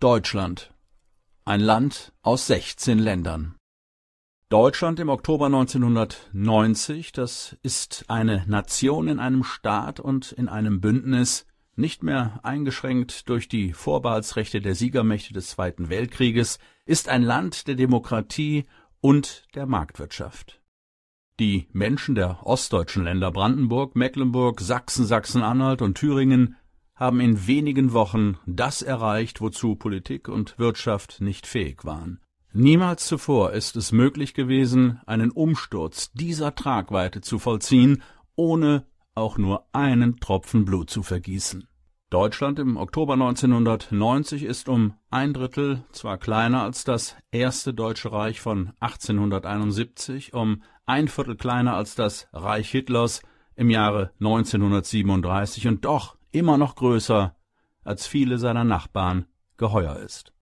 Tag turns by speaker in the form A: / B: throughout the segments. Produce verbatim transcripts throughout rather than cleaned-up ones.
A: Deutschland. Ein Land aus sechzehn Ländern. Deutschland im Oktober neunzehnhundertneunzig, das ist eine Nation in einem Staat und in einem Bündnis, nicht mehr eingeschränkt durch die Vorbehaltsrechte der Siegermächte des Zweiten Weltkrieges, ist ein Land der Demokratie und der Marktwirtschaft. Die Menschen der ostdeutschen Länder Brandenburg, Mecklenburg, Sachsen, Sachsen-Anhalt und Thüringen haben in wenigen Wochen das erreicht, wozu Politik und Wirtschaft nicht fähig waren. Niemals zuvor ist es möglich gewesen, einen Umsturz dieser Tragweite zu vollziehen, ohne auch nur einen Tropfen Blut zu vergießen. Deutschland im Oktober neunzehnhundertneunzig ist um ein Drittel zwar kleiner als das erste Deutsche Reich von achtzehnhunderteinundsiebzig, um ein Viertel kleiner als das Reich Hitlers im Jahre neunzehnhundertsiebenunddreißig und doch immer noch größer, als viele seiner Nachbarn geheuer ist.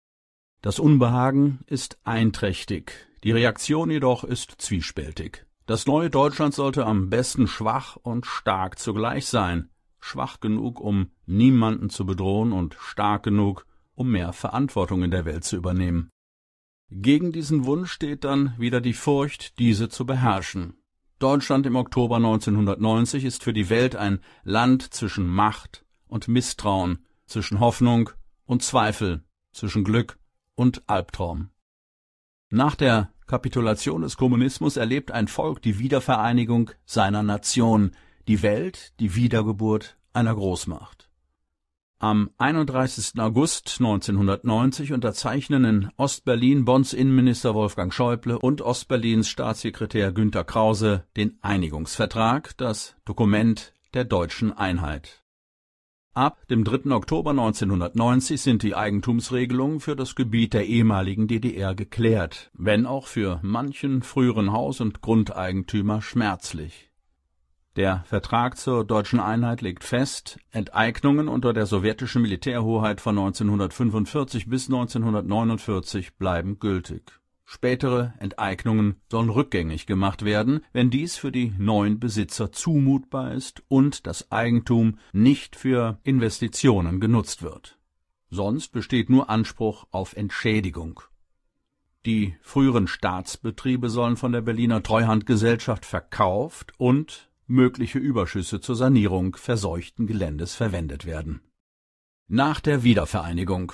A: Das Unbehagen ist einträchtig, die Reaktion jedoch ist zwiespältig. Das neue Deutschland sollte am besten schwach und stark zugleich sein, schwach genug, um niemanden zu bedrohen und stark genug, um mehr Verantwortung in der Welt zu übernehmen. Gegen diesen Wunsch steht dann wieder die Furcht, diese zu beherrschen. Deutschland im Oktober neunzehnhundertneunzig ist für die Welt ein Land zwischen Macht und Misstrauen, zwischen Hoffnung und Zweifel, zwischen Glück und Albtraum. Nach der Kapitulation des Kommunismus erlebt ein Volk die Wiedervereinigung seiner Nation, die Welt die Wiedergeburt einer Großmacht. Am einunddreißigsten August neunzehnhundertneunzig unterzeichnen in Ostberlin Bonns Innenminister Wolfgang Schäuble und Ostberlins Staatssekretär Günter Krause den Einigungsvertrag, das Dokument der deutschen Einheit. Ab dem dritten Oktober neunzehnhundertneunzig sind die Eigentumsregelungen für das Gebiet der ehemaligen D D R geklärt, wenn auch für manchen früheren Haus- und Grundeigentümer schmerzlich. Der Vertrag zur deutschen Einheit legt fest, Enteignungen unter der sowjetischen Militärhoheit von neunzehnhundertfünfundvierzig bis neunzehnhundertneunundvierzig bleiben gültig. Spätere Enteignungen sollen rückgängig gemacht werden, wenn dies für die neuen Besitzer zumutbar ist und das Eigentum nicht für Investitionen genutzt wird. Sonst besteht nur Anspruch auf Entschädigung. Die früheren Staatsbetriebe sollen von der Berliner Treuhandgesellschaft verkauft und mögliche Überschüsse zur Sanierung verseuchten Geländes verwendet werden. Nach der Wiedervereinigung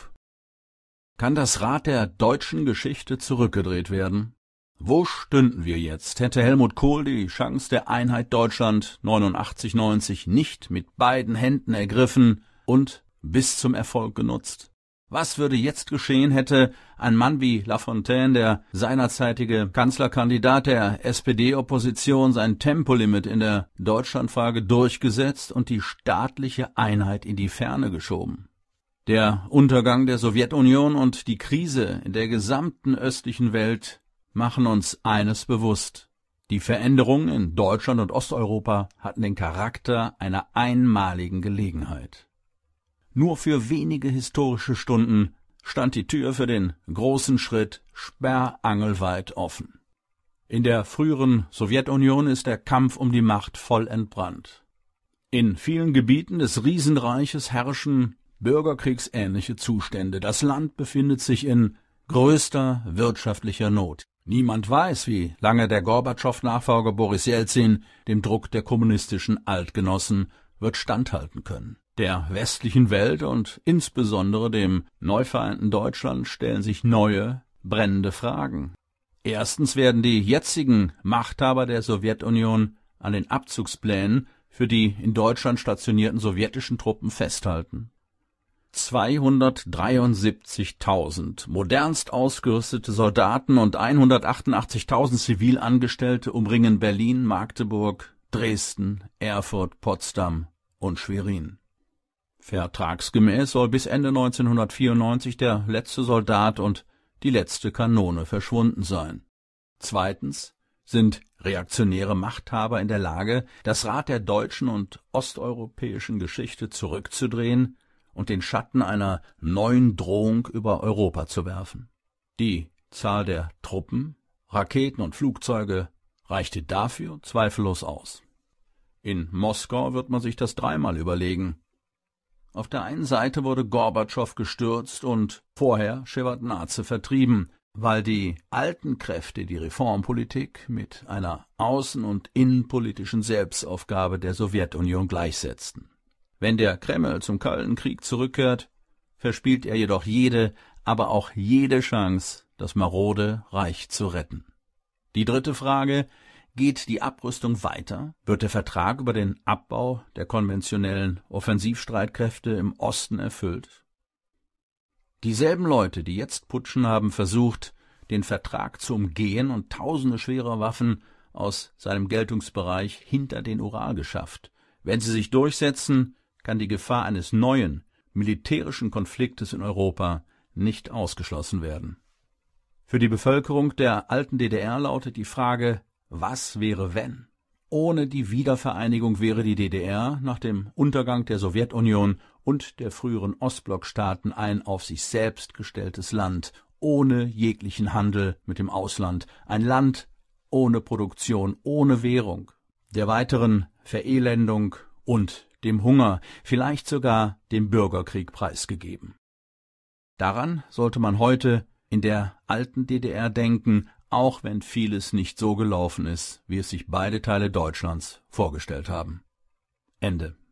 A: kann das Rad der deutschen Geschichte zurückgedreht werden? Wo stünden wir jetzt, hätte Helmut Kohl die Chance der Einheit Deutschland neunundachtzig neunzig nicht mit beiden Händen ergriffen und bis zum Erfolg genutzt? Was würde jetzt geschehen, hätte ein Mann wie Lafontaine, der seinerzeitige Kanzlerkandidat der S P D-Opposition, sein Tempolimit in der Deutschlandfrage durchgesetzt und die staatliche Einheit in die Ferne geschoben? Der Untergang der Sowjetunion und die Krise in der gesamten östlichen Welt machen uns eines bewusst: Die Veränderungen in Deutschland und Osteuropa hatten den Charakter einer einmaligen Gelegenheit. Nur für wenige historische Stunden stand die Tür für den großen Schritt sperrangelweit offen. In der früheren Sowjetunion ist der Kampf um die Macht voll entbrannt. In vielen Gebieten des Riesenreiches herrschen bürgerkriegsähnliche Zustände. Das Land befindet sich in größter wirtschaftlicher Not. Niemand weiß, wie lange der Gorbatschow-Nachfolger Boris Jelzin dem Druck der kommunistischen Altgenossen wird standhalten können. Der westlichen Welt und insbesondere dem neu vereinten Deutschland stellen sich neue, brennende Fragen. Erstens werden die jetzigen Machthaber der Sowjetunion an den Abzugsplänen für die in Deutschland stationierten sowjetischen Truppen festhalten. zweihundertdreiundsiebzigtausend modernst ausgerüstete Soldaten und hundertachtundachtzigtausend Zivilangestellte umringen Berlin, Magdeburg, Dresden, Erfurt, Potsdam und Schwerin. Vertragsgemäß soll bis Ende neunzehnhundertvierundneunzig der letzte Soldat und die letzte Kanone verschwunden sein. Zweitens sind reaktionäre Machthaber in der Lage, das Rad der deutschen und osteuropäischen Geschichte zurückzudrehen und den Schatten einer neuen Drohung über Europa zu werfen. Die Zahl der Truppen, Raketen und Flugzeuge reichte dafür zweifellos aus. In Moskau wird man sich das dreimal überlegen. Auf der einen Seite wurde Gorbatschow gestürzt und vorher Schewardnadse vertrieben, weil die alten Kräfte die Reformpolitik mit einer außen- und innenpolitischen Selbstaufgabe der Sowjetunion gleichsetzten. Wenn der Kreml zum Kalten Krieg zurückkehrt, verspielt er jedoch jede, aber auch jede Chance, das marode Reich zu retten. Die dritte Frage: Geht die Abrüstung weiter? Wird der Vertrag über den Abbau der konventionellen Offensivstreitkräfte im Osten erfüllt? Dieselben Leute, die jetzt putschen, haben versucht, den Vertrag zu umgehen und tausende schwerer Waffen aus seinem Geltungsbereich hinter den Ural geschafft. Wenn sie sich durchsetzen, kann die Gefahr eines neuen militärischen Konfliktes in Europa nicht ausgeschlossen werden. Für die Bevölkerung der alten D D R lautet die Frage: Was wäre, wenn? Ohne die Wiedervereinigung wäre die D D R nach dem Untergang der Sowjetunion und der früheren Ostblockstaaten ein auf sich selbst gestelltes Land, ohne jeglichen Handel mit dem Ausland, ein Land ohne Produktion, ohne Währung, der weiteren Verelendung und dem Hunger, vielleicht sogar dem Bürgerkrieg preisgegeben. Daran sollte man heute in der alten D D R denken, auch wenn vieles nicht so gelaufen ist, wie es sich beide Teile Deutschlands vorgestellt haben. Ende.